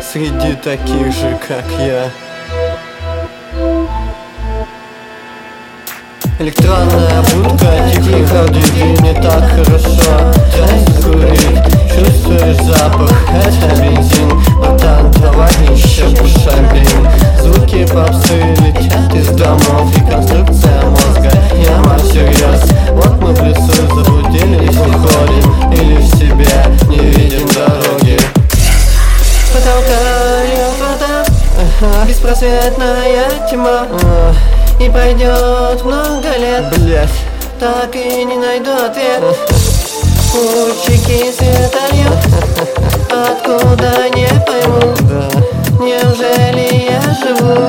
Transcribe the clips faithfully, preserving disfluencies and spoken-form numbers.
среди таких же, как я. Электронная будка, тихо ходит, и мне так хорошо. Дай закурить, чувствуешь запах, это бензин. Братан, давай еще шампин. Звуки попсы летят из домов, и конструкция мозга яма всерьез. Вот мы в лесу заблудились, не ходим, или в себе не видим дороги. Потолка льет вода, беспросветная тьма. И пройдет много лет, блять, так и не найду ответ. Лучики света льют, откуда не пойму. Неужели я живу?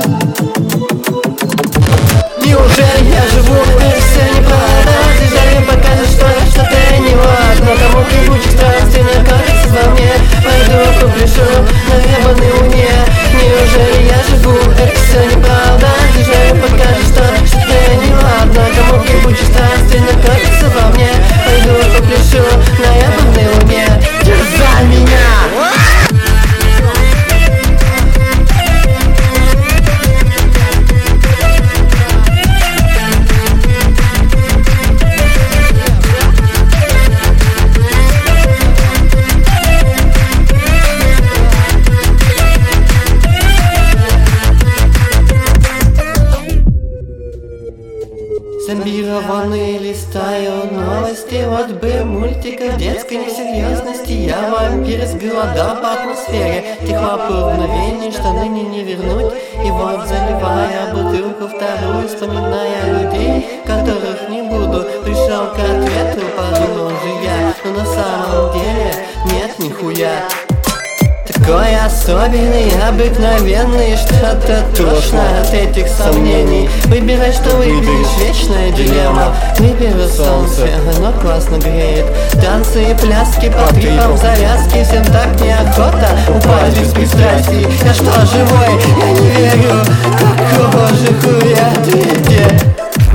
Неужели я живу? Это все неправда. Жизнь покажет, что, что ты не вот. Но кому кибучих страстей накопится во мне. Пойду попляшу на ебаной луне. Неужели я живу? Это все неправда. Жизнь покажет, что, что ты не ладно. Кому кибучих страстей накопится во мне. Пойду попляшу на ебаной луне. Дерзай меня! Зомбированные листаю новости от Б-мультика детской несерьезности. Я вампир, сголодал по атмосфере. Тепло мгновений, что ныне не вернуть. И вот заливая бутылку вторую, вспоминая людей, которых не буду, пришел к ответу, подумал же я. Но на самом деле нет нихуя. Такой особенный, обыкновенный, что-то тошно от этих сомнений. Выбирай, что выберешь, вечная дилемма. Выберу солнце, оно классно греет. Танцы и пляски под гриппом завязки. Всем так неохота упасть без пристрастий. Я что, живой? Я не верю. Какого же хуя ты где?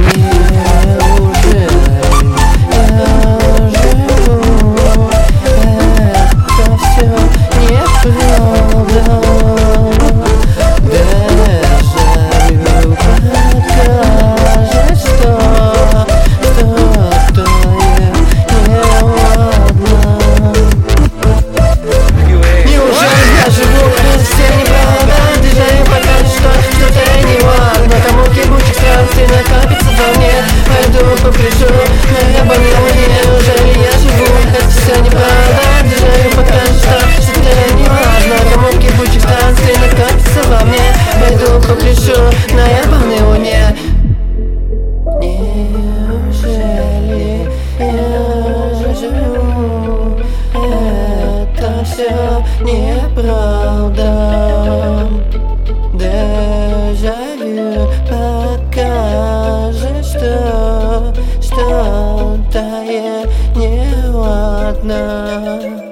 Попляшу на ебаной луне. Неужели я живу? Это все неправда. Дежавю покажет, что, что ты не важно. Кому кибучих станций накатится во мне. Пойду попляшу на ебаной луне. Неужели я живу? Это все неправда. Дежавю покажет, что что-то неладно.